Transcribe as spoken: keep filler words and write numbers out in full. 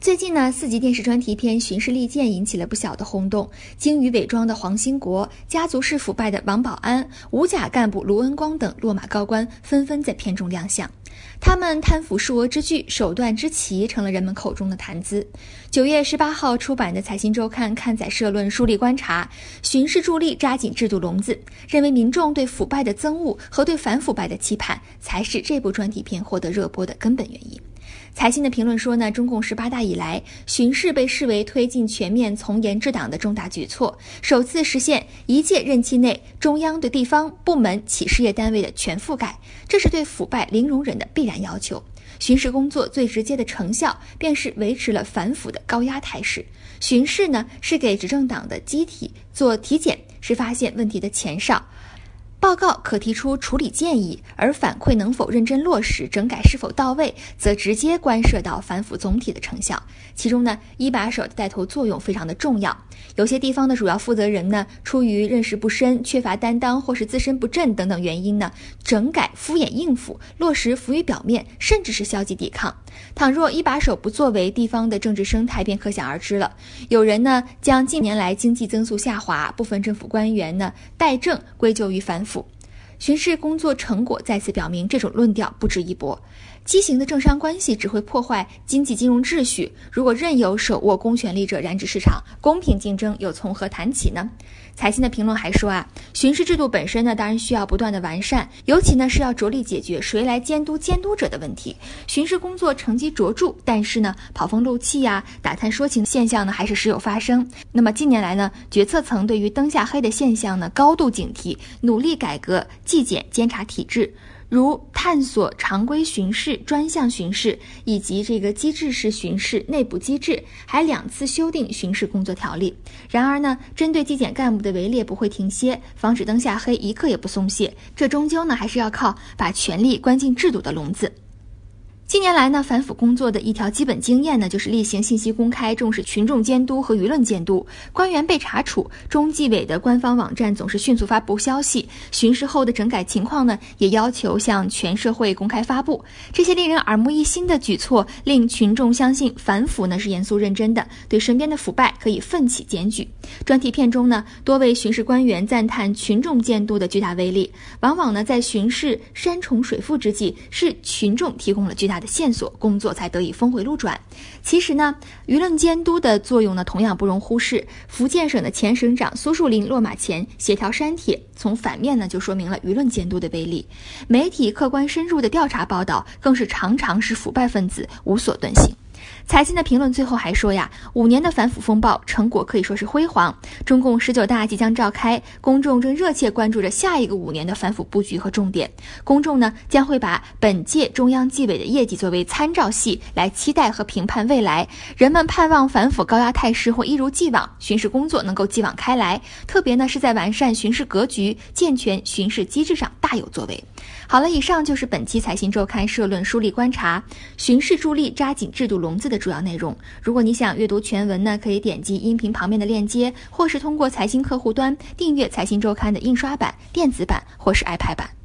最近呢，四集电视专题片《巡视利剑》引起了不小的轰动。精于伪装的黄兴国、家族式腐败的王保安、无甲干部卢恩光等落马高官纷纷在片中亮相。他们贪腐数额之巨、手段之奇，成了人们口中的谈资。九月十八号出版的《财新周刊》刊载社论梳理观察，巡视助力扎紧制度笼子，认为民众对腐败的憎恶和对反腐败的期盼，才是这部专题片获得热播的根本原因。财新的评论说呢，中共十八大以来，巡视被视为推进全面从严治党的重大举措，首次实现一届任期内中央对地方部门企事业单位的全覆盖，这是对腐败零容忍的必然要求。巡视工作最直接的成效便是维持了反腐的高压态势。巡视呢，是给执政党的机体做体检，是发现问题的前哨。报告可提出处理建议，而反馈能否认真落实，整改是否到位，则直接关涉到反腐总体的成效。其中呢，一把手的带头作用非常的重要。有些地方的主要负责人呢，出于认识不深、缺乏担当或是自身不振等等原因呢，整改敷衍应付，落实浮于表面，甚至是消极抵抗。倘若一把手不作为，地方的政治生态便可想而知了。有人呢，将近年来经济增速下滑，部分政府官员呢怠政归咎于反腐。巡视工作成果再次表明，这种论调不值一驳。畸形的政商关系只会破坏经济金融秩序，如果任由手握公权力者染指市场，公平竞争又从何谈起呢？财新的评论还说啊，巡视制度本身呢，当然需要不断的完善，尤其呢是要着力解决谁来监督监督者的问题。巡视工作成绩卓著，但是呢，跑风漏气呀、打探说情现象呢，还是时有发生。那么近年来呢，决策层对于灯下黑的现象呢，高度警惕，努力改革纪检监察体制。如探索常规巡视、专项巡视以及这个机制式巡视内部机制，还两次修订巡视工作条例。然而呢，针对纪检干部的围猎不会停歇，防止灯下黑一刻也不松懈，这终究呢还是要靠把权力关进制度的笼子。近年来呢，反腐工作的一条基本经验呢，就是例行信息公开，重视群众监督和舆论监督。官员被查处，中纪委的官方网站总是迅速发布消息，巡视后的整改情况呢，也要求向全社会公开发布。这些令人耳目一新的举措，令群众相信反腐呢是严肃认真的，对身边的腐败可以奋起检举。专题片中呢，多位巡视官员赞叹群众监督的巨大威力，往往呢在巡视山重水复之际，是群众提供了巨大的线索，工作才得以峰回路转。其实呢，舆论监督的作用呢，同样不容忽视。福建省的前省长苏树林落马前协调删帖，从反面呢就说明了舆论监督的威力。媒体客观深入的调查报道，更是常常使腐败分子无所遁形。财新的评论最后还说呀，五年的反腐风暴成果可以说是辉煌。中共十九大即将召开，公众正热切关注着下一个五年的反腐布局和重点。公众呢将会把本届中央纪委的业绩作为参照系来期待和评判未来。人们盼望反腐高压态势会一如既往，巡视工作能够继往开来，特别呢是在完善巡视格局、健全巡视机制上大有作为。好了，以上就是本期财新周刊社论梳理观察，巡视助力扎紧制度笼子的主要内容。如果你想阅读全文呢，可以点击音频旁边的链接，或是通过财新客户端订阅财新周刊的印刷版、电子版或是 iPad 版。